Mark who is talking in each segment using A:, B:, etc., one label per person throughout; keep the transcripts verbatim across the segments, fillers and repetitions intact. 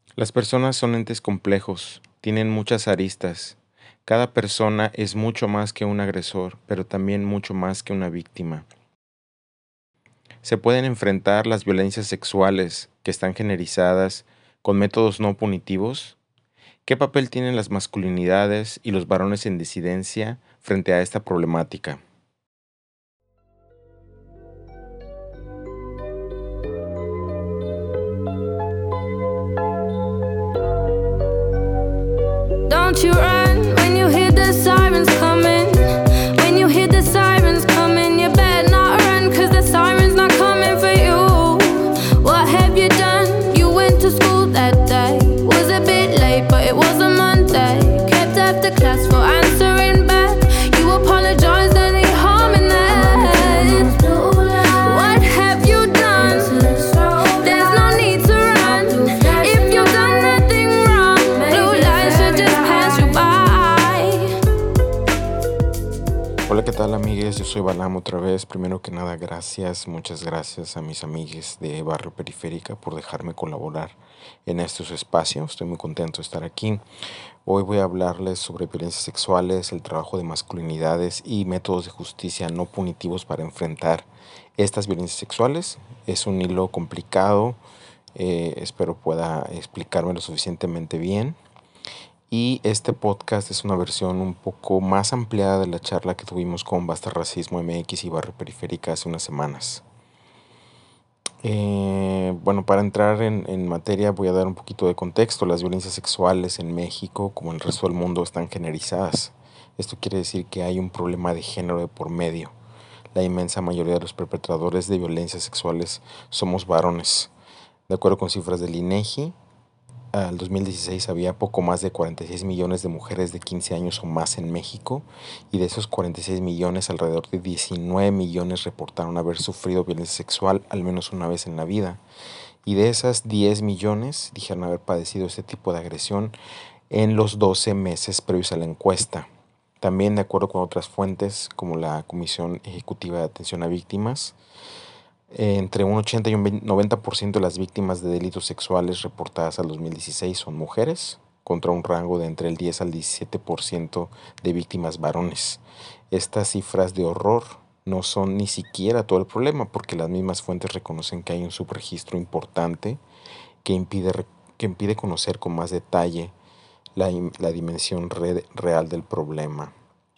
A: Las personas son entes complejos, tienen muchas aristas. Cada persona es mucho más que un agresor, pero también mucho más que una víctima. Se pueden enfrentar las violencias sexuales, que están generizadas, con métodos no punitivos. ¿Qué papel tienen las masculinidades y los varones en disidencia frente a esta problemática?
B: Don't you run when you hear the sirens coming. When you hear the sirens coming, you better not run, cause the siren's not coming for you. What have you done? You went to school that day. Was a bit late, but it was a Monday. Kept after class for answering back. You apologized, any harm in that? What have you done? There's no need to run. If you've done nothing wrong, blue lights should just pass you by.
A: Hola, ¿qué tal, amigues? Yo soy Balam otra vez. Primero que nada, gracias, muchas gracias a mis amigues de Barrio Periférica por dejarme colaborar en estos espacios. Estoy muy contento de estar aquí. Hoy voy a hablarles sobre violencias sexuales, el trabajo de masculinidades y métodos de justicia no punitivos para enfrentar estas violencias sexuales. Es un hilo complicado, eh, espero pueda explicarme lo suficientemente bien. Y este podcast es una versión un poco más ampliada de la charla que tuvimos con Basta Racismo M X y Barrio Periférica hace unas semanas. Eh, bueno, para entrar en, en materia voy a dar un poquito de contexto. Las violencias sexuales en México, como en el resto del mundo, están generizadas. Esto quiere decir que hay un problema de género de por medio. La inmensa mayoría de los perpetradores de violencias sexuales somos varones. De acuerdo con cifras del INEGI, al dos mil dieciséis había poco más de cuarenta y seis millones de mujeres de quince años o más en México, y de esos cuarenta y seis millones, alrededor de diecinueve millones reportaron haber sufrido violencia sexual al menos una vez en la vida. Y de esas diez millones dijeron haber padecido este tipo de agresión en los doce meses previos a la encuesta. También, de acuerdo con otras fuentes, como la Comisión Ejecutiva de Atención a Víctimas, eh, entre un ochenta y un noventa por ciento de las víctimas de delitos sexuales reportadas al dos mil dieciséis son mujeres, contra un rango de entre el diez al diecisiete por ciento de víctimas varones. Estas cifras de horror no son ni siquiera todo el problema, porque las mismas fuentes reconocen que hay un subregistro importante que impide, que impide conocer con más detalle la, la dimensión re, real del problema.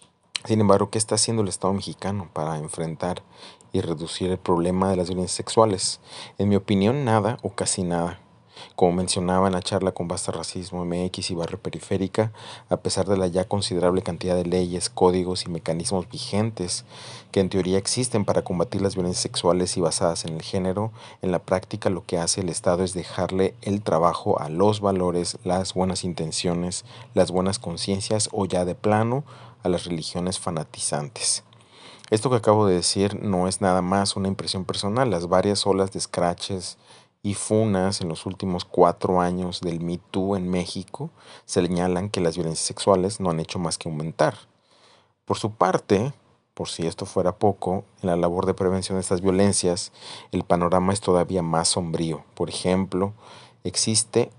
A: Sin embargo, ¿qué está haciendo el Estado mexicano para enfrentar y reducir el problema de las violencias sexuales? En mi opinión, nada o casi nada. Como mencionaba en la charla con Basta Racismo M X y Barrio Periférica, a pesar de la ya considerable cantidad de leyes, códigos y mecanismos vigentes que en teoría existen para combatir las violencias sexuales y basadas en el género, en la práctica lo que hace el Estado es dejarle el trabajo a los valores, las buenas intenciones, las buenas conciencias o ya de plano a las religiones fanatizantes. Esto que acabo de decir no es nada más una impresión personal. Las varias olas de scratches y funas en los últimos cuatro años del Me Too en México señalan que las violencias sexuales no han hecho más que aumentar. Por su parte, por si esto fuera poco, en la labor de prevención de estas violencias, el panorama es todavía más sombrío. Por ejemplo, existe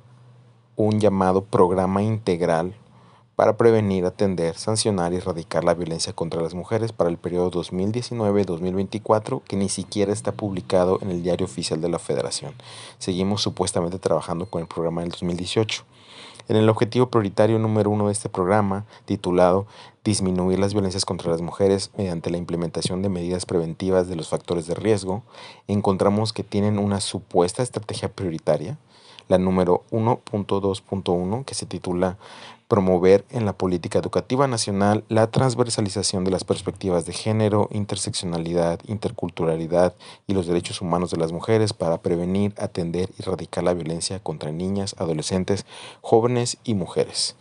A: un llamado programa integral para prevenir, atender, sancionar y erradicar la violencia contra las mujeres para el periodo dos mil diecinueve a dos mil veinticuatro, que ni siquiera está publicado en el Diario Oficial de la Federación. Seguimos supuestamente trabajando con el programa del dos mil dieciocho. En el objetivo prioritario número uno de este programa, titulado Disminuir las violencias contra las mujeres mediante la implementación de medidas preventivas de los factores de riesgo, encontramos que tienen una supuesta estrategia prioritaria, la número uno punto dos punto uno, que se titula Promover en la política educativa nacional la transversalización de las perspectivas de género, interseccionalidad, interculturalidad y los derechos humanos de las mujeres para prevenir, atender y erradicar la violencia contra niñas, adolescentes, jóvenes y mujeres.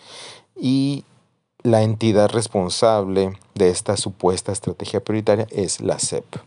A: Y la entidad responsable de esta supuesta estrategia prioritaria es la S E P.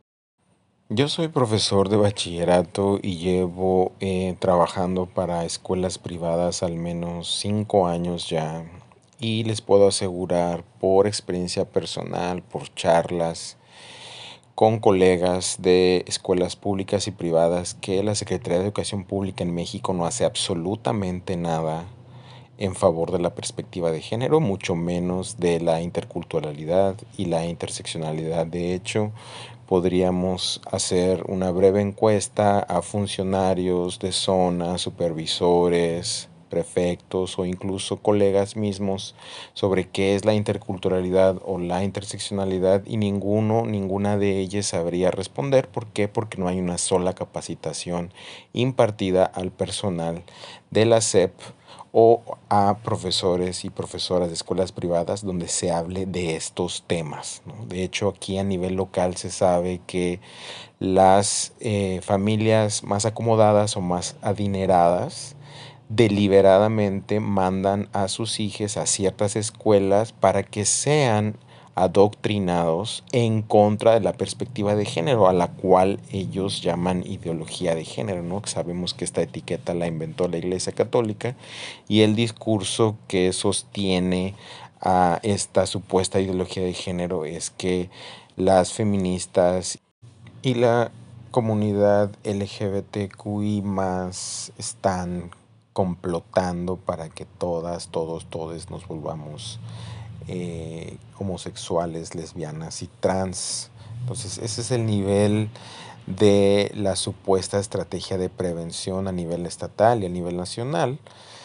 A: Yo soy profesor de bachillerato y llevo eh, trabajando para escuelas privadas al menos cinco años ya, y les puedo asegurar por experiencia personal, por charlas con colegas de escuelas públicas y privadas que la Secretaría de Educación Pública en México no hace absolutamente nada en favor de la perspectiva de género, mucho menos de la interculturalidad y la interseccionalidad. De hecho, podríamos hacer una breve encuesta a funcionarios de zona, supervisores, prefectos o incluso colegas mismos sobre qué es la interculturalidad o la interseccionalidad y ninguno, ninguna de ellas sabría responder. ¿Por qué? Porque no hay una sola capacitación impartida al personal de la S E P o a profesores y profesoras de escuelas privadas donde se hable de estos temas, ¿no? De hecho, aquí a nivel local se sabe que las eh, familias más acomodadas o más adineradas deliberadamente mandan a sus hijos a ciertas escuelas para que sean adoctrinados en contra de la perspectiva de género, a la cual ellos llaman ideología de género, ¿no? Sabemos que esta etiqueta la inventó la Iglesia Católica y el discurso que sostiene a esta supuesta ideología de género es que las feministas y la comunidad L G B T Q I más están complotando para que todas, todos, todes nos volvamos eh, homosexuales, lesbianas y trans. Entonces ese es el nivel de la supuesta estrategia de prevención a nivel estatal y a nivel nacional.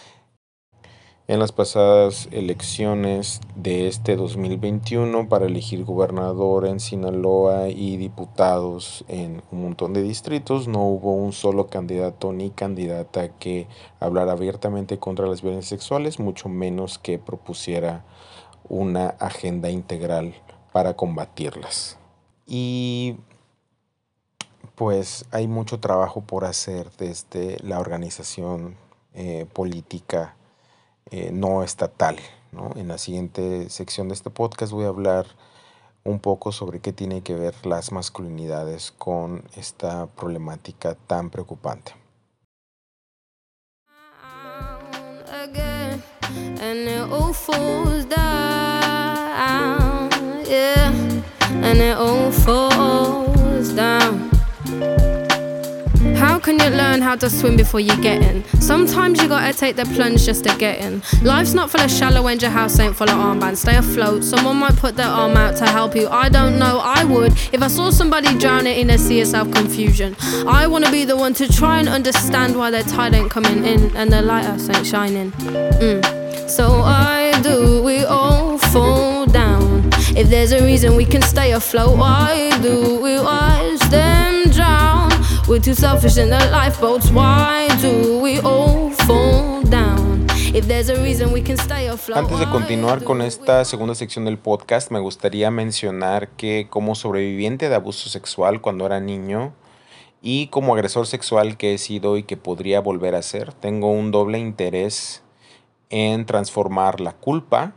A: En las pasadas elecciones de este dos mil veintiuno para elegir gobernador en Sinaloa y diputados en un montón de distritos, no hubo un solo candidato ni candidata que hablara abiertamente contra las violencias sexuales, mucho menos que propusiera una agenda integral para combatirlas. Y pues hay mucho trabajo por hacer desde la organización eh, política Eh, no estatal, ¿no? En la siguiente sección de este podcast voy a hablar un poco sobre qué tiene que ver las masculinidades con esta problemática tan preocupante.
B: Again, and it all falls down, yeah, and it all falls down. How can you learn how to swim before you get in? Sometimes you gotta take the plunge just to get in. Life's not full of shallow and your house ain't full of armbands. Stay afloat, someone might put their arm out to help you. I don't know, I would if I saw somebody drowning in a sea of self-confusion. I wanna be the one to try and understand why their tide ain't coming in and their lighthouse ain't shining. mm. So why do we all fall down? If there's a reason we can stay afloat, why do we watch them drown? We're too selfish in the lifeboats. Why do we all fall down? If there's a reason we can stay afloat.
A: Antes de continuar con esta segunda sección del podcast, me gustaría mencionar que como sobreviviente de abuso sexual cuando era niño y como agresor sexual que he sido y que podría volver a ser, tengo un doble interés en transformar la culpa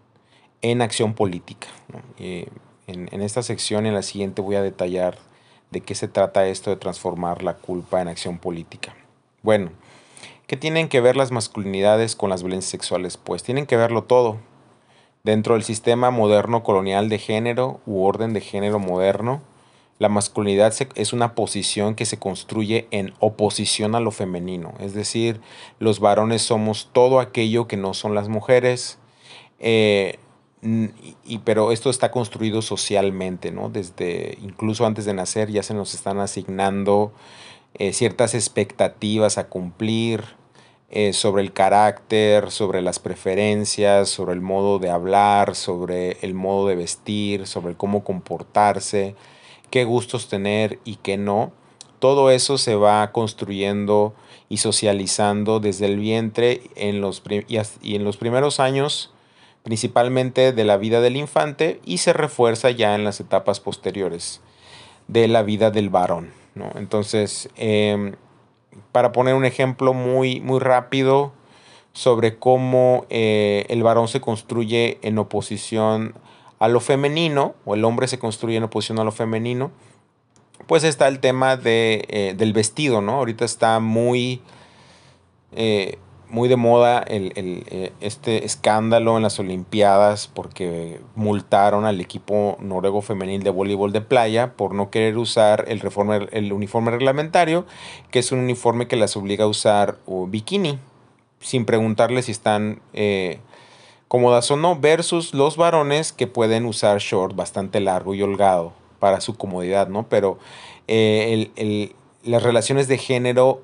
A: en acción política, ¿no? Y en, en esta sección, en la siguiente, voy a detallar de qué se trata esto de transformar la culpa en acción política. Bueno, ¿qué tienen que ver las masculinidades con las violencias sexuales? Pues tienen que verlo todo. Dentro del sistema moderno colonial de género u orden de género moderno, la masculinidad es una posición que se construye en oposición a lo femenino. Es decir, los varones somos todo aquello que no son las mujeres, eh, Y, y, pero esto está construido socialmente, ¿no? Desde incluso antes de nacer ya se nos están asignando eh, ciertas expectativas a cumplir eh, sobre el carácter, sobre las preferencias, sobre el modo de hablar, sobre el modo de vestir, sobre cómo comportarse, qué gustos tener y qué no. Todo eso se va construyendo y socializando desde el vientre en los prim- y, y en los primeros años, principalmente de la vida del infante, y se refuerza ya en las etapas posteriores de la vida del varón, ¿no? Entonces, eh, para poner un ejemplo muy, muy rápido sobre cómo eh, el varón se construye en oposición a lo femenino, o el hombre se construye en oposición a lo femenino, pues está el tema de, eh, del vestido, ¿no? Ahorita está muy... Eh, muy de moda el, el, eh, este escándalo en las Olimpiadas porque multaron al equipo noruego femenil de voleibol de playa por no querer usar el, reforma, el uniforme reglamentario, que es un uniforme que las obliga a usar uh, bikini, sin preguntarles si están eh, cómodas o no, versus los varones que pueden usar short bastante largo y holgado para su comodidad, ¿no? Pero eh, el, el, las relaciones de género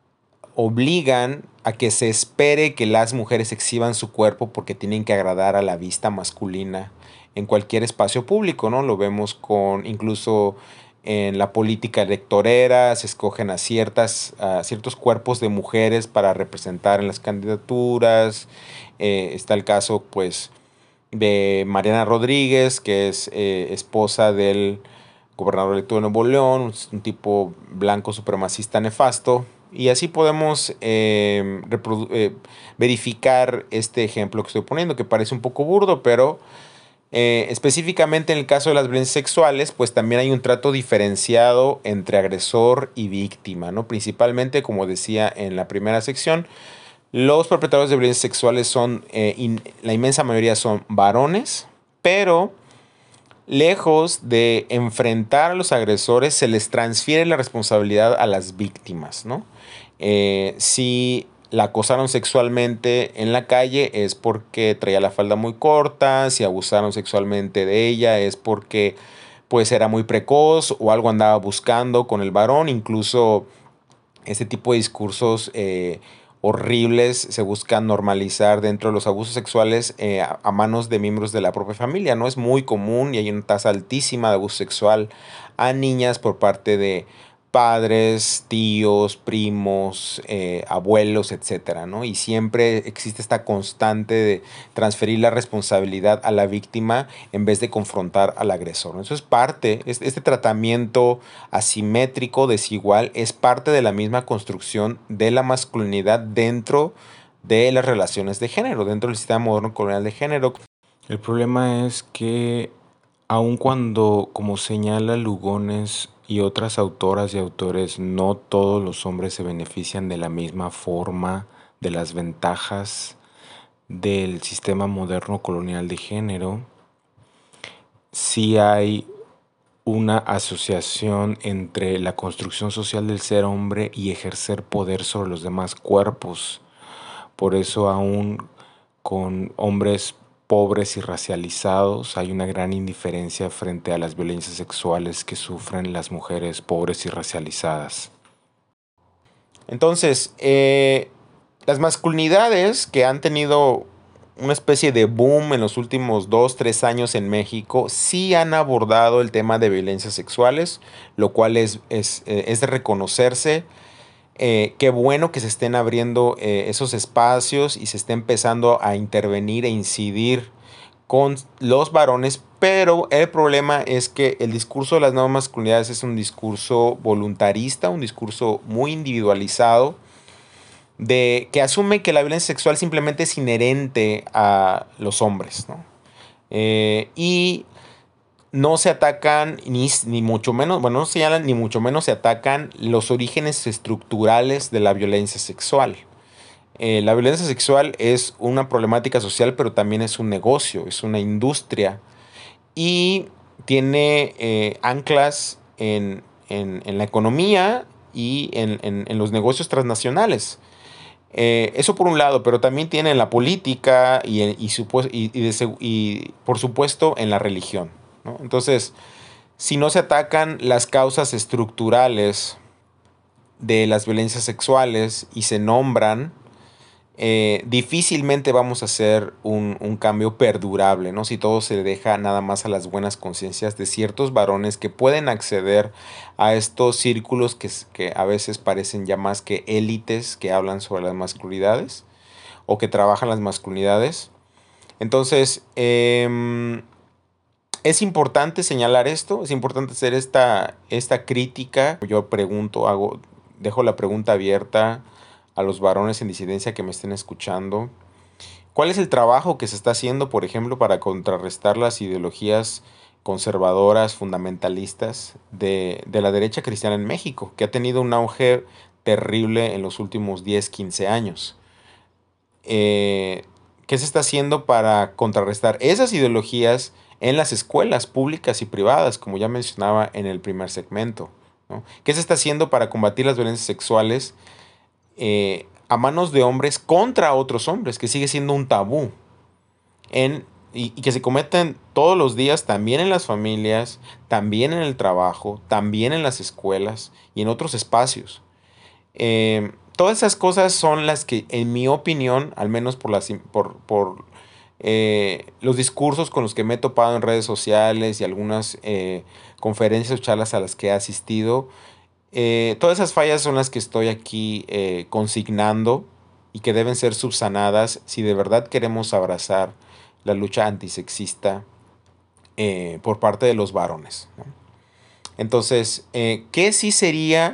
A: obligan a que se espere que las mujeres exhiban su cuerpo porque tienen que agradar a la vista masculina en cualquier espacio público, ¿no? Lo vemos con incluso en la política electorera, se escogen a ciertas a ciertos cuerpos de mujeres para representar en las candidaturas. Eh, está el caso, pues, de Mariana Rodríguez, que es eh, esposa del gobernador electo de Nuevo León, un tipo blanco supremacista nefasto. Y así podemos eh, eh, verificar este ejemplo que estoy poniendo, que parece un poco burdo, pero eh, específicamente en el caso de las violencias sexuales, pues también hay un trato diferenciado entre agresor y víctima, ¿no? Principalmente, como decía en la primera sección, los perpetradores de violencias sexuales son, eh, in, la inmensa mayoría son varones, pero lejos de enfrentar a los agresores, se les transfiere la responsabilidad a las víctimas, ¿no? Eh, si la acosaron sexualmente en la calle es porque traía la falda muy corta, si abusaron sexualmente de ella es porque pues era muy precoz o algo andaba buscando con el varón. Incluso este tipo de discursos eh, horribles se buscan normalizar dentro de los abusos sexuales eh, a, a manos de miembros de la propia familia, ¿no? Es muy común y hay una tasa altísima de abuso sexual a niñas por parte de padres, tíos, primos, eh, abuelos, etcétera, ¿no? Y siempre existe esta constante de transferir la responsabilidad a la víctima en vez de confrontar al agresor, ¿no? Eso es parte, este, este tratamiento asimétrico, desigual, es parte de la misma construcción de la masculinidad dentro de las relaciones de género, dentro del sistema moderno colonial de género. El problema es que aun cuando, como señala Lugones y otras autoras y autores, no todos los hombres se benefician de la misma forma de las ventajas del sistema moderno colonial de género, sí hay una asociación entre la construcción social del ser hombre y ejercer poder sobre los demás cuerpos. Por eso aún con hombres pobres y racializados hay una gran indiferencia frente a las violencias sexuales que sufren las mujeres pobres y racializadas. Entonces, eh, las masculinidades que han tenido una especie de boom en los últimos dos, tres años en México, sí han abordado el tema de violencias sexuales, lo cual es, es, eh, es de reconocerse. Eh, qué bueno que se estén abriendo eh, esos espacios y se esté empezando a intervenir e incidir con los varones, pero el problema es que el discurso de las nuevas masculinidades es un discurso voluntarista, un discurso muy individualizado, de que asume que la violencia sexual simplemente es inherente a los hombres, ¿no? Eh, y no se atacan, ni, ni mucho menos, bueno, no se señalan, ni mucho menos se atacan los orígenes estructurales de la violencia sexual. Eh, la violencia sexual es una problemática social, pero también es un negocio, es una industria y tiene eh, anclas en, en, en la economía y en, en, en los negocios transnacionales. Eh, eso por un lado, pero también tiene en la política y, y, y, y, de, y por supuesto en la religión, ¿no? Entonces, si no se atacan las causas estructurales de las violencias sexuales y se nombran, eh, difícilmente vamos a hacer un, un cambio perdurable, ¿no? Si todo se deja nada más a las buenas conciencias de ciertos varones que pueden acceder a estos círculos que, que a veces parecen ya más que élites que hablan sobre las masculinidades o que trabajan las masculinidades. Entonces, eh, es importante señalar esto, es importante hacer esta, esta crítica. Yo pregunto, hago, dejo la pregunta abierta a los varones en disidencia que me estén escuchando. ¿Cuál es el trabajo que se está haciendo, por ejemplo, para contrarrestar las ideologías conservadoras, fundamentalistas de, de la derecha cristiana en México, que ha tenido un auge terrible en los últimos diez, quince años? eh, ¿qué se está haciendo para contrarrestar esas ideologías en las escuelas públicas y privadas, como ya mencionaba en el primer segmento, ¿no? ¿Qué se está haciendo para combatir las violencias sexuales eh, a manos de hombres contra otros hombres, que sigue siendo un tabú en, y, y que se cometen todos los días también en las familias, también en el trabajo, también en las escuelas y en otros espacios? Eh, todas esas cosas son las que, en mi opinión, al menos por, las, por, por eh, los discursos con los que me he topado en redes sociales y algunas eh, conferencias o charlas a las que he asistido, eh, todas esas fallas son las que estoy aquí eh, consignando y que deben ser subsanadas si de verdad queremos abrazar la lucha antisexista eh, por parte de los varones, ¿no? Entonces, eh, ¿qué sí sería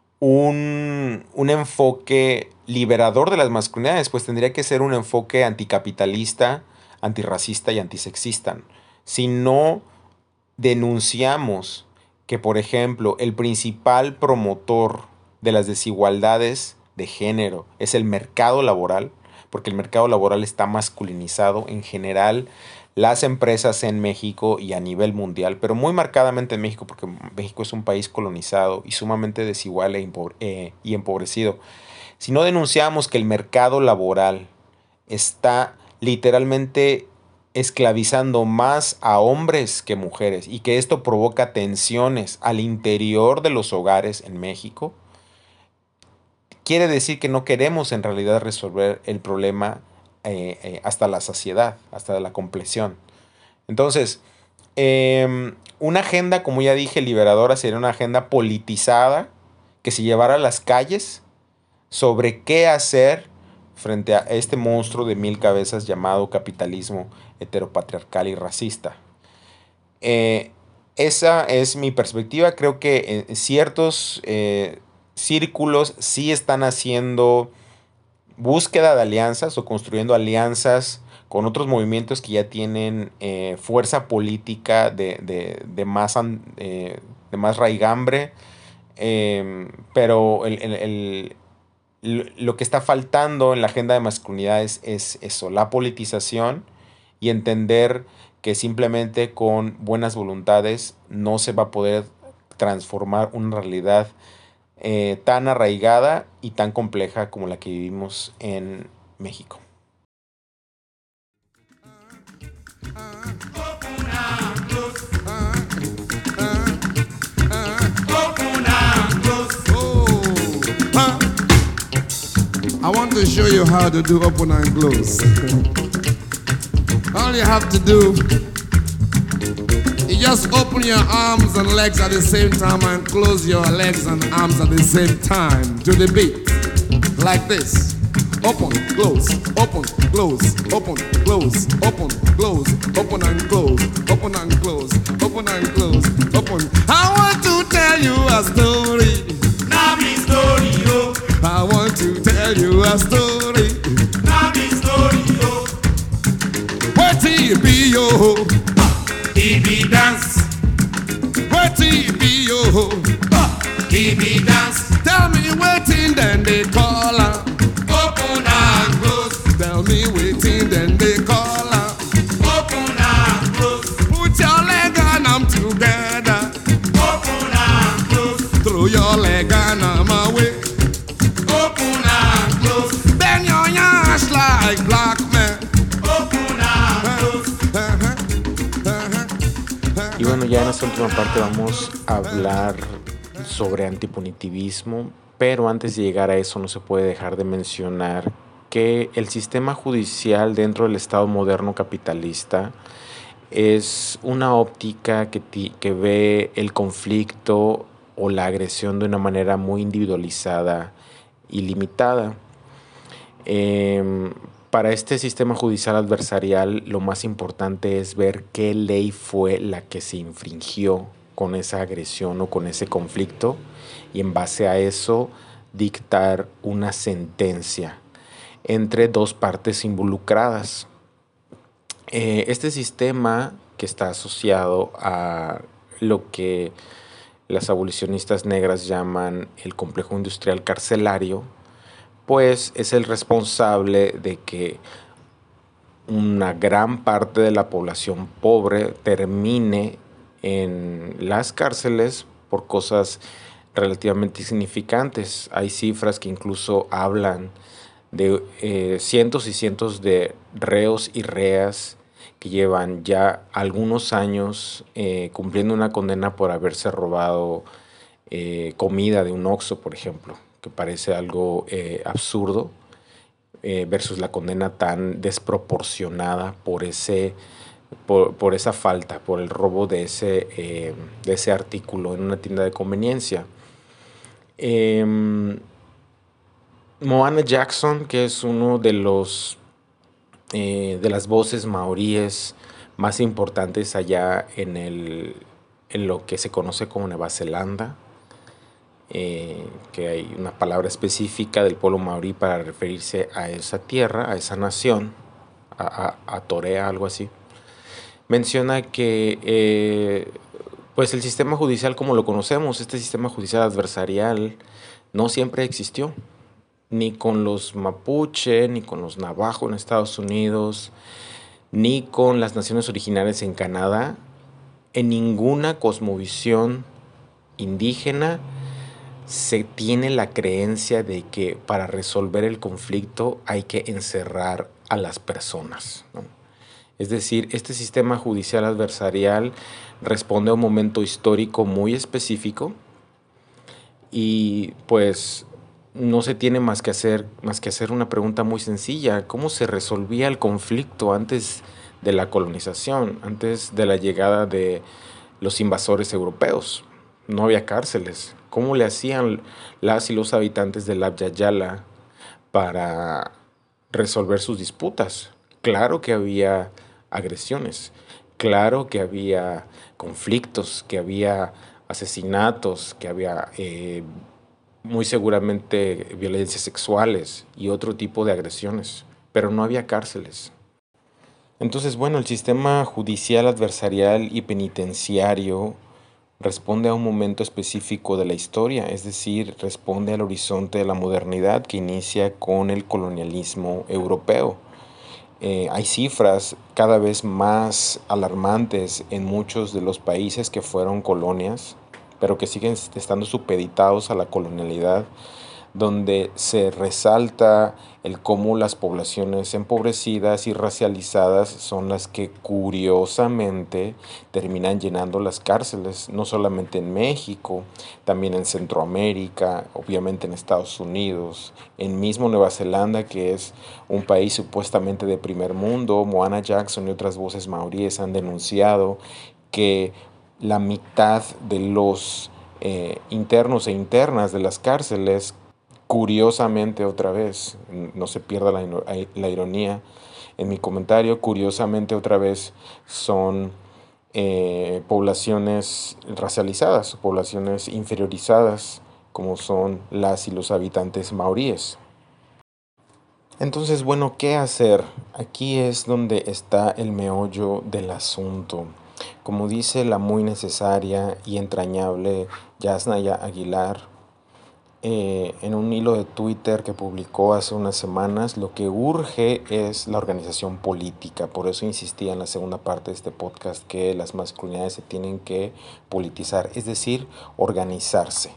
A: un, un enfoque liberador de las masculinidades? Pues tendría que ser un enfoque anticapitalista, antirracista y antisexista. Si no denunciamos que, por ejemplo, el principal promotor de las desigualdades de género es el mercado laboral, porque el mercado laboral está masculinizado en general, las empresas en México y a nivel mundial, pero muy marcadamente en México, porque México es un país colonizado y sumamente desigual e impo- eh, y empobrecido. Si no denunciamos que el mercado laboral está literalmente esclavizando más a hombres que mujeres y que esto provoca tensiones al interior de los hogares en México, quiere decir que no queremos en realidad resolver el problema eh, eh, hasta la saciedad, hasta la compleción. Entonces, eh, una agenda, como ya dije, liberadora, sería una agenda politizada que se llevara a las calles sobre qué hacer frente a este monstruo de mil cabezas llamado capitalismo heteropatriarcal y racista. Eh, esa es mi perspectiva. Creo que en ciertos eh, círculos sí están haciendo búsqueda de alianzas o construyendo alianzas con otros movimientos que ya tienen eh, fuerza política de, de, de, más, eh, de más raigambre, eh, pero el, el, el, lo que está faltando en la agenda de masculinidades es eso, la politización y entender que simplemente con buenas voluntades no se va a poder transformar una realidad Eh, tan arraigada y tan compleja como la que vivimos en México.
C: I want to show you how to do open and close. All you have to do is just open your arms and legs at the same time and close your legs and arms at the same time to the beat. Like this. Open, close, open, close, open, close, open, close, open and close, open and close, open and close, open. I want to tell you a story.
D: Now me story, yo.
C: I want to tell you a story.
D: Now me story, yo.
C: What it be, yo?
D: T V dance,
C: What it be, yo?
D: T V dance.
C: Tell me waiting, then they call her.
D: Open and close,
C: Tell me waiting, then they call her.
D: open and close,
C: Put your leg and I'm together.
D: open and close,
C: Throw your leg and I'm away.
D: open and close,
C: Bend your ass like black man.
D: open and close.
A: Y bueno, ya en esta última parte vamos a hablar sobre antipunitivismo, pero antes de llegar a eso no se puede dejar de mencionar que el sistema judicial dentro del Estado moderno capitalista es una óptica que, ti- que ve el conflicto o la agresión de una manera muy individualizada y limitada. Em, para este sistema judicial adversarial, lo más importante es ver qué ley fue la que se infringió con esa agresión o con ese conflicto y en base a eso dictar una sentencia entre dos partes involucradas. Eh, este sistema que está asociado a lo que las abolicionistas negras llaman el complejo industrial carcelario, pues es el responsable de que una gran parte de la población pobre termine en las cárceles por cosas relativamente significantes. Hay cifras que incluso hablan de eh, cientos y cientos de reos y reas que llevan ya algunos años eh, cumpliendo una condena por haberse robado eh, comida de un Oxxo, por ejemplo, que parece algo eh, absurdo eh, versus la condena tan desproporcionada por ese por, por esa falta, por el robo de ese, eh, de ese artículo en una tienda de conveniencia. Eh, Moana Jackson, que es uno de los eh, de las voces maoríes más importantes allá en, el, en lo que se conoce como Nueva Zelanda, eh, que hay una palabra específica del pueblo maorí para referirse a esa tierra, a esa nación, a, a, a Torea, algo así. Menciona que eh, pues el sistema judicial como lo conocemos, este sistema judicial adversarial, no siempre existió, ni con los mapuche, ni con los navajo en Estados Unidos, ni con las naciones originarias en Canadá. En ninguna cosmovisión indígena se tiene la creencia de que para resolver el conflicto hay que encerrar a las personas, ¿no? Es decir, este sistema judicial adversarial responde a un momento histórico muy específico y pues no se tiene más que hacer, más que hacer una pregunta muy sencilla: ¿cómo se resolvía el conflicto antes de la colonización, antes de la llegada de los invasores europeos? No había cárceles. ¿Cómo le hacían las y los habitantes de Abya Yala para resolver sus disputas? Claro que había agresiones, claro que había conflictos, que había asesinatos, que había eh, muy seguramente violencias sexuales y otro tipo de agresiones, pero no había cárceles. Entonces, bueno, el sistema judicial adversarial y penitenciario responde a un momento específico de la historia, es decir, responde al horizonte de la modernidad que inicia con el colonialismo europeo. Eh, hay cifras cada vez más alarmantes en muchos de los países que fueron colonias, pero que siguen estando supeditados a la colonialidad, donde se resalta el cómo las poblaciones empobrecidas y racializadas son las que curiosamente terminan llenando las cárceles, no solamente en México, también en Centroamérica, obviamente en Estados Unidos, en mismo Nueva Zelanda, que es un país supuestamente de primer mundo. Moana Jackson y otras voces maoríes han denunciado que la mitad de los eh, internos e internas de las cárceles, curiosamente otra vez, no se pierda la, la ironía en mi comentario, curiosamente otra vez son eh, poblaciones racializadas, poblaciones inferiorizadas, como son las y los habitantes maoríes. Entonces, bueno, ¿qué hacer? Aquí es donde está el meollo del asunto. Como dice la muy necesaria y entrañable Yasnaya Aguilar, eh, en un hilo de Twitter que publicó hace unas semanas, lo que urge es la organización política. Por eso insistía en la segunda parte de este podcast que las masculinidades se tienen que politizar, es decir, organizarse.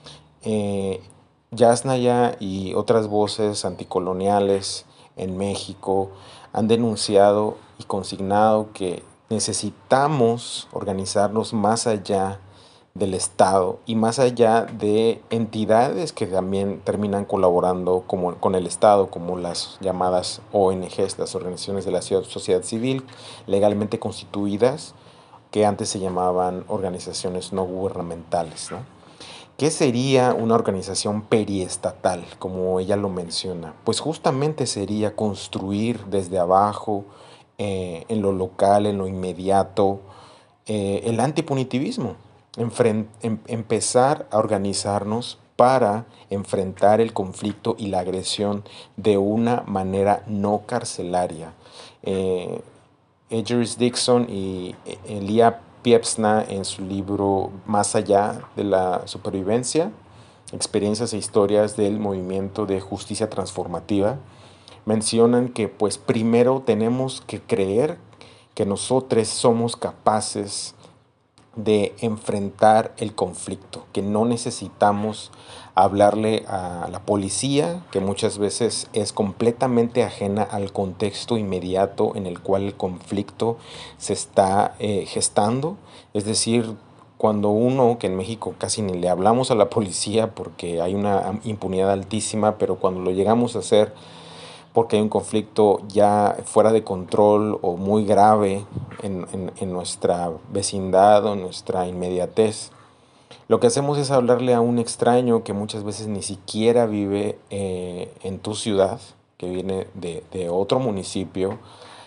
A: Eh, Yasnaya y otras voces anticoloniales en México han denunciado y consignado que necesitamos organizarnos más allá del Estado y más allá de entidades que también terminan colaborando como, con el Estado, como las llamadas O N Ges, las organizaciones de la sociedad civil legalmente constituidas, que antes se llamaban organizaciones no gubernamentales, ¿no? ¿Qué sería una organización periestatal, como ella lo menciona? Pues justamente sería construir desde abajo, eh, en lo local, en lo inmediato, eh, el antipunitivismo. Enfren- em- empezar a organizarnos para enfrentar el conflicto y la agresión de una manera no carcelaria. Eh, Egeris Dixon y Elia Piepzna, en su libro Más allá de la supervivencia, experiencias e historias del movimiento de justicia transformativa, mencionan que pues primero tenemos que creer que nosotros somos capaces de enfrentar el conflicto, que no necesitamos hablarle a la policía, que muchas veces es completamente ajena al contexto inmediato en el cual el conflicto se está eh, gestando. Es decir, cuando uno, que en México casi ni le hablamos a la policía porque hay una impunidad altísima, pero cuando lo llegamos a hacer porque hay un conflicto ya fuera de control o muy grave en, en, en nuestra vecindad o en nuestra inmediatez, lo que hacemos es hablarle a un extraño que muchas veces ni siquiera vive eh, en tu ciudad, que viene de, de otro municipio,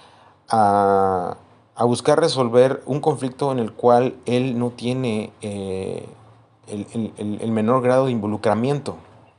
A: a, a buscar resolver un conflicto en el cual él no tiene eh, el, el, el menor grado de involucramiento.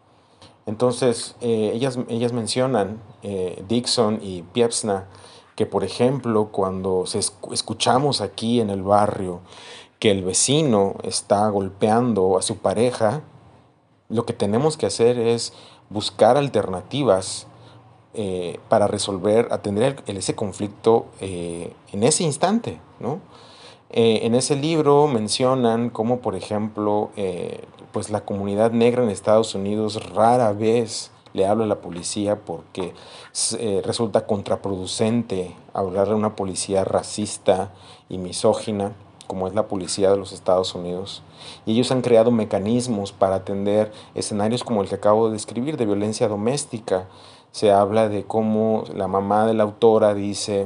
A: Entonces, eh, ellas, ellas mencionan, eh, Dixon y Piepzna, que por ejemplo, cuando se esc- escuchamos aquí en el barrio que el vecino está golpeando a su pareja, lo que tenemos que hacer es buscar alternativas eh, para resolver, atender el- ese conflicto eh, en ese instante, ¿no? Eh, en ese libro mencionan cómo, por ejemplo, eh, pues la comunidad negra en Estados Unidos rara vez le habla a la policía porque eh, resulta contraproducente hablarle a una policía racista y misógina, como es la policía de los Estados Unidos. Y ellos han creado mecanismos para atender escenarios como el que acabo de describir, de violencia doméstica. Se habla de cómo la mamá de la autora dice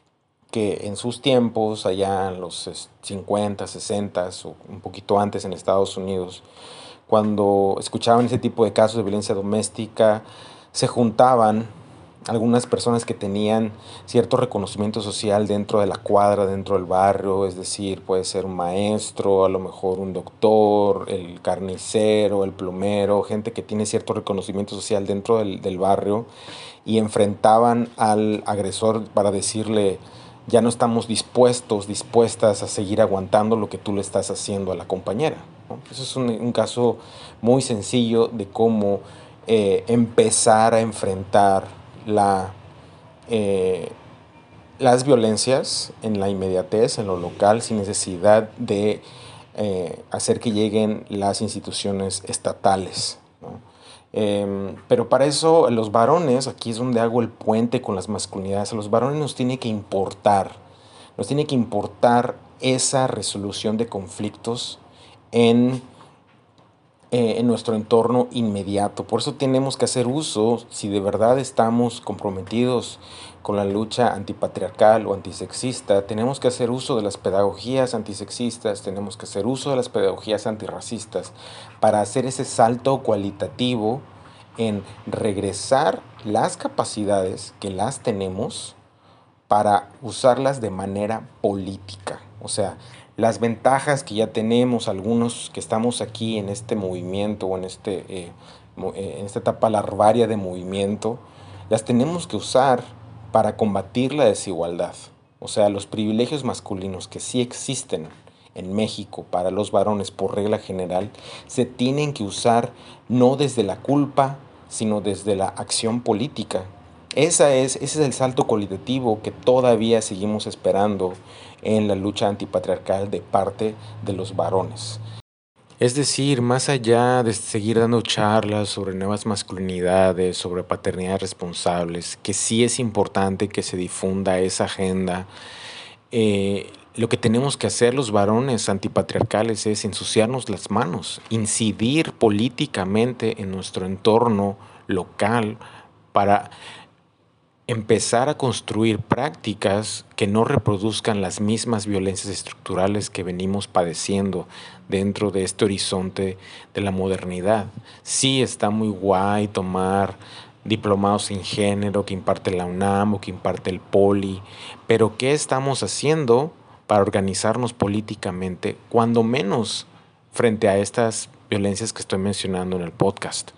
A: que en sus tiempos, allá en los cincuenta, sesenta o un poquito antes en Estados Unidos, cuando escuchaban ese tipo de casos de violencia doméstica, se juntaban algunas personas que tenían cierto reconocimiento social dentro de la cuadra, dentro del barrio, es decir, puede ser un maestro, a lo mejor un doctor, el carnicero, el plomero, gente que tiene cierto reconocimiento social dentro del, del barrio, y enfrentaban al agresor para decirle: ya no estamos dispuestos, dispuestas a seguir aguantando lo que tú le estás haciendo a la compañera, ¿no? Eso es un, un caso muy sencillo de cómo eh, empezar a enfrentar la, eh, las violencias en la inmediatez, en lo local, sin necesidad de eh, hacer que lleguen las instituciones estatales, ¿no? Eh, pero para eso los varones, aquí es donde hago el puente con las masculinidades, a los varones nos tiene que importar, nos tiene que importar esa resolución de conflictos en eh, en nuestro entorno inmediato. Por eso tenemos que hacer uso, si de verdad estamos comprometidos con la lucha antipatriarcal o antisexista, tenemos que hacer uso de las pedagogías antisexistas, tenemos que hacer uso de las pedagogías antirracistas para hacer ese salto cualitativo en regresar las capacidades que las tenemos para usarlas de manera política. O sea, las ventajas que ya tenemos, algunos que estamos aquí en este movimiento o en, este, eh, mo- eh, en esta etapa larvaria de movimiento, las tenemos que usar para combatir la desigualdad. O sea, los privilegios masculinos que sí existen en México para los varones por regla general, se tienen que usar no desde la culpa, sino desde la acción política. Esa es, ese es el salto cualitativo que todavía seguimos esperando en la lucha antipatriarcal de parte de los varones. Es decir, más allá de seguir dando charlas sobre nuevas masculinidades, sobre paternidades responsables, que sí es importante que se difunda esa agenda, eh, lo que tenemos que hacer los varones antipatriarcales es ensuciarnos las manos, incidir políticamente en nuestro entorno local para empezar a construir prácticas que no reproduzcan las mismas violencias estructurales que venimos padeciendo dentro de este horizonte de la modernidad. Sí está muy guay tomar diplomados en género que imparte la UNAM o que imparte el Poli, pero ¿qué estamos haciendo para organizarnos políticamente, cuando menos frente a estas violencias que estoy mencionando en el podcast?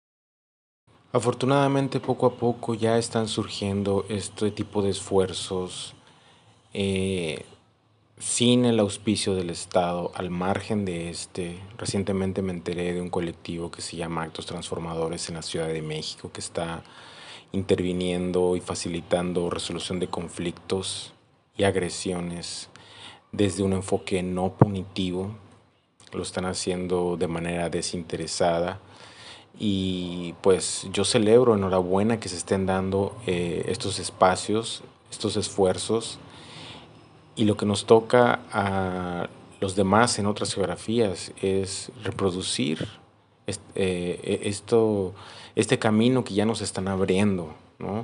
A: Afortunadamente, poco a poco ya están surgiendo este tipo de esfuerzos, eh, sin el auspicio del Estado, al margen de este. Recientemente me enteré de un colectivo que se llama Actos Transformadores en la Ciudad de México, que está interviniendo y facilitando resolución de conflictos y agresiones desde un enfoque no punitivo. Lo están haciendo de manera desinteresada y pues yo celebro, enhorabuena que se estén dando eh, estos espacios, estos esfuerzos, y lo que nos toca a los demás en otras geografías es reproducir est- eh, e- esto, este camino que ya nos están abriendo, ¿no?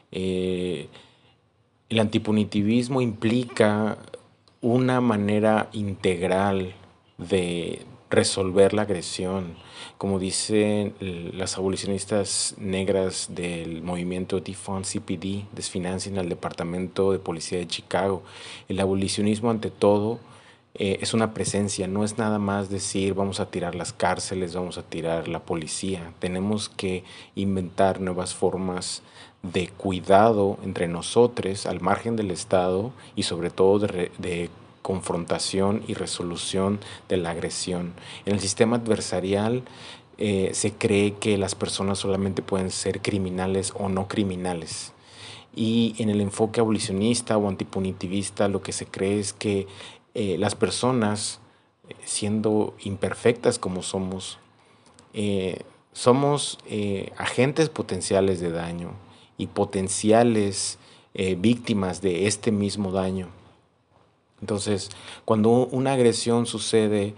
A: Eh, el antipunitivismo implica una manera integral de resolver la agresión. Como dicen l- las abolicionistas negras del movimiento Defund C P D, desfinancien al Departamento de Policía de Chicago. El abolicionismo, ante todo, eh, es una presencia, no es nada más decir vamos a tirar las cárceles, vamos a tirar la policía. Tenemos que inventar nuevas formas de cuidado entre nosotros, al margen del Estado, y sobre todo de, re- de confrontación y resolución de la agresión. En el sistema adversarial eh, se cree que las personas solamente pueden ser criminales o no criminales. Y en el enfoque abolicionista o antipunitivista lo que se cree es que eh, las personas, eh, siendo imperfectas como somos, eh, somos eh, agentes potenciales de daño y potenciales eh, víctimas de este mismo daño. Entonces, cuando una agresión sucede,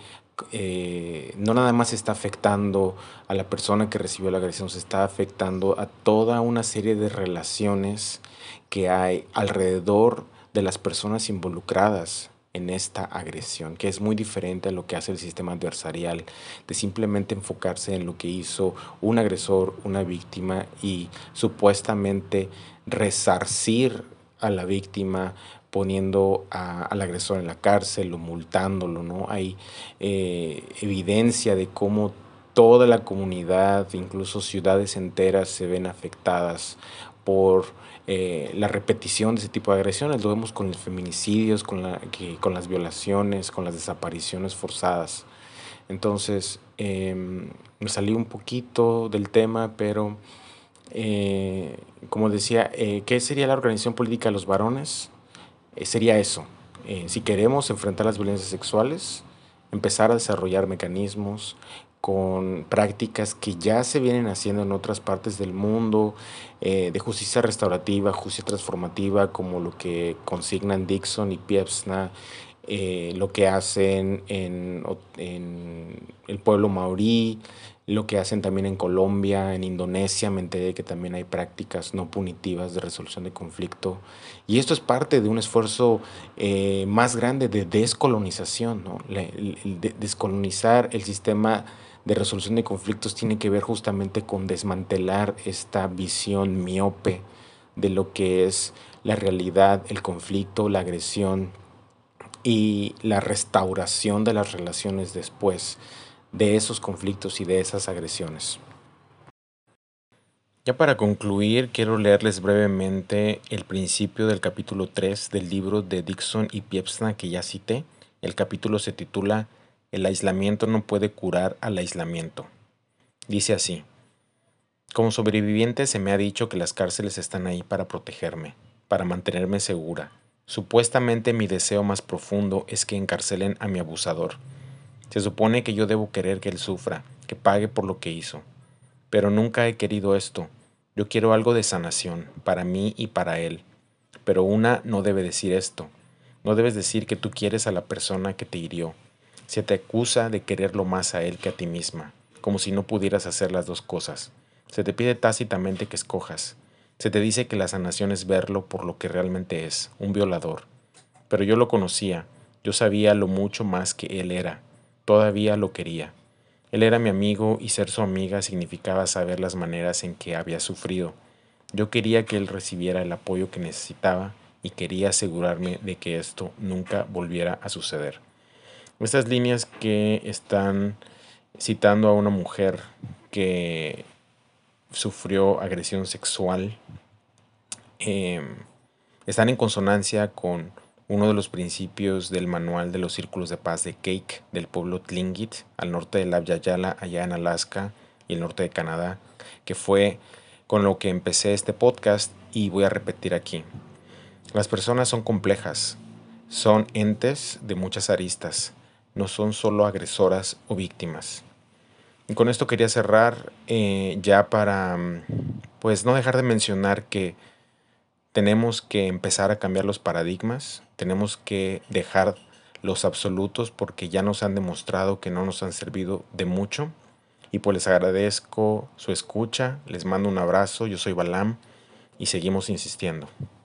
A: eh, no nada más está afectando a la persona que recibió la agresión, se está afectando a toda una serie de relaciones que hay alrededor de las personas involucradas en esta agresión, que es muy diferente a lo que hace el sistema adversarial, de simplemente enfocarse en lo que hizo un agresor, una víctima, y supuestamente resarcir a la víctima poniendo a- al agresor en la cárcel o multándolo, ¿no? Hay eh, evidencia de cómo toda la comunidad, incluso ciudades enteras, se ven afectadas por eh, la repetición de ese tipo de agresiones. Lo vemos con los feminicidios, con, la, que, con las violaciones, con las desapariciones forzadas. Entonces, em, me salí un poquito del tema, pero eh, como decía, eh, ¿qué sería la organización política de los varones? Eh, sería eso. Eh, si queremos enfrentar las violencias sexuales, empezar a desarrollar mecanismos con prácticas que ya se vienen haciendo en otras partes del mundo, eh, de justicia restaurativa, justicia transformativa, como lo que consignan Dixon y Piepzna, eh, lo que hacen en, o- en el pueblo maorí, lo que hacen también en Colombia, en Indonesia. Me enteré que también hay prácticas no punitivas de resolución de conflicto. Y esto es parte de un esfuerzo eh, más grande de descolonización, ¿no? La- el- el de- descolonizar el sistema de resolución de conflictos tiene que ver justamente con desmantelar esta visión miope de lo que es la realidad, el conflicto, la agresión y la restauración de las relaciones después de esos conflictos y de esas agresiones. Ya para concluir, quiero leerles brevemente el principio del capítulo tres del libro de Dixon y Piepzna que ya cité. El capítulo se titula El aislamiento no puede curar al aislamiento. Dice así: como sobreviviente se me ha dicho que las cárceles están ahí para protegerme, para mantenerme segura. Supuestamente mi deseo más profundo es que encarcelen a mi abusador. Se supone que yo debo querer que él sufra, que pague por lo que hizo. Pero nunca he querido esto. Yo quiero algo de sanación, para mí y para él. Pero una no debe decir esto. No debes decir que tú quieres a la persona que te hirió. Se te acusa de quererlo más a él que a ti misma, como si no pudieras hacer las dos cosas. Se te pide tácitamente que escojas. Se te dice que la sanación es verlo por lo que realmente es, un violador. Pero yo lo conocía, yo sabía lo mucho más que él era. Todavía lo quería. Él era mi amigo y ser su amiga significaba saber las maneras en que había sufrido. Yo quería que él recibiera el apoyo que necesitaba y quería asegurarme de que esto nunca volviera a suceder. Estas líneas que están citando a una mujer que sufrió agresión sexual eh, están en consonancia con uno de los principios del manual de los círculos de paz de Cake del pueblo Tlingit, al norte de Abya Yala, allá en Alaska y el norte de Canadá, que fue con lo que empecé este podcast y voy a repetir aquí. Las personas son complejas, son entes de muchas aristas, no son solo agresoras o víctimas. Y con esto quería cerrar eh, ya para pues no dejar de mencionar que tenemos que empezar a cambiar los paradigmas, tenemos que dejar los absolutos porque ya nos han demostrado que no nos han servido de mucho. Y pues les agradezco su escucha, les mando un abrazo, yo soy Balam y seguimos insistiendo.